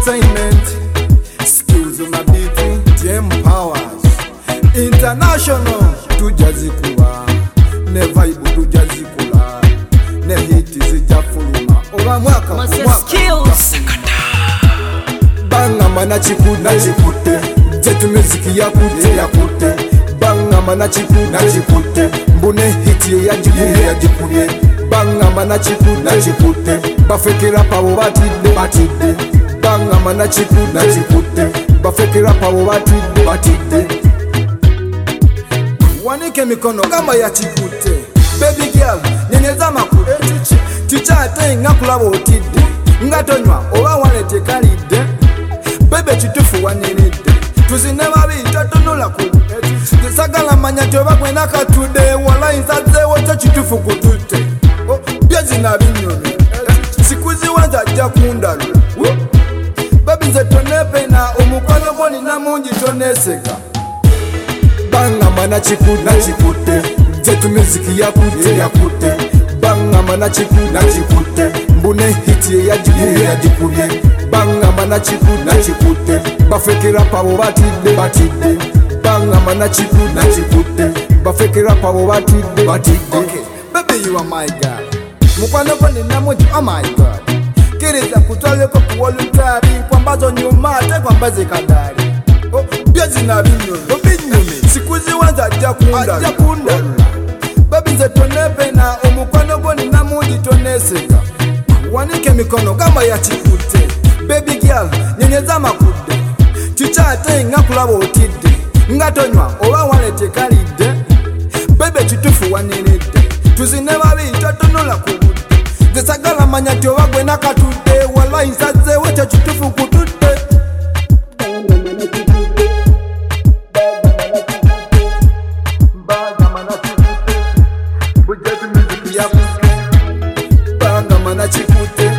entertainment, skills on my beat, Jam Powers International, tujazikuba, ne vibe tujazikula, ne hiti zijafuluma, oba mwaka skills banga mana chikute, jetu muziki yakute, banga mana chikute, mbune hiti yajikune, banga mana chikute, bafekera pabo batide, banga mana chikute, bafekera pabo batide. Wanike mikono kama ya chikute, baby girl nyenyeza makute, ticha ate ngakulabo otide, ngatonywa oba walete kalide, bebe chitufu wanenede, tuzinema bita tonula ku, sagala manya toba kwena katude, wala insaze wote chitufu kutute, byezi na binyoni, sikuzi wanza jakundalo, baby nze tonepe na omukwano goni na mungi toneseka. Banga mana chikute, jetu muziki yakute, banga mana chikute, mbune hiti yajikune, banga mana chikute, bafekera pabo batide, banga mana chikute, bafekera pabo batide. Okay, baby you are my girl, mukwano koni namuji oh my god, kiriza kutwaleko kuwolutari, kwambazo nyumate kwambaze kadari, byezi na binyoni, sikuzi wanza jakunda, baby nze tonepe na omukwano goni na mungi toneseka. Wanike mikono kama ya chikute, baby girl nyenyeza makude, chicha ate ngakulabo otide, ngatonywa oba walete kalide, bebe chitufu wanenede, tuzineba bita tonula kubude, zesagala manya tyoba gwena katude, wala insaze wote chitufu kutute. Banga mana chikute,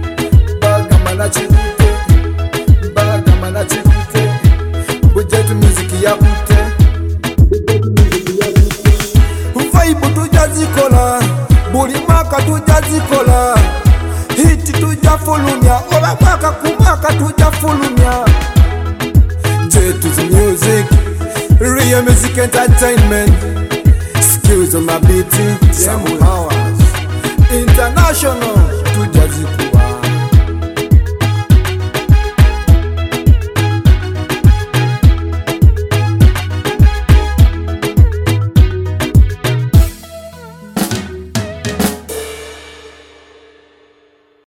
bujetu muziki yakute, vibe tujazikola, buli mwaka tujazikola, hiti tujafulumya, oba mwaka kumwaka tujafulumya. Jetu music, real music entertainment, skills on my beat, Jam Powers International, tujazikola.